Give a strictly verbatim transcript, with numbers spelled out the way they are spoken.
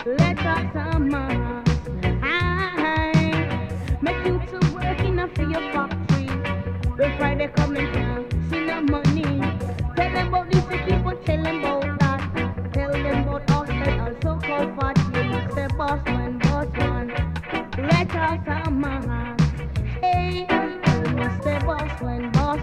Let us some more. I make you to work in a for your factory. When Friday coming down, see no money. Tell them about this, they keep on telling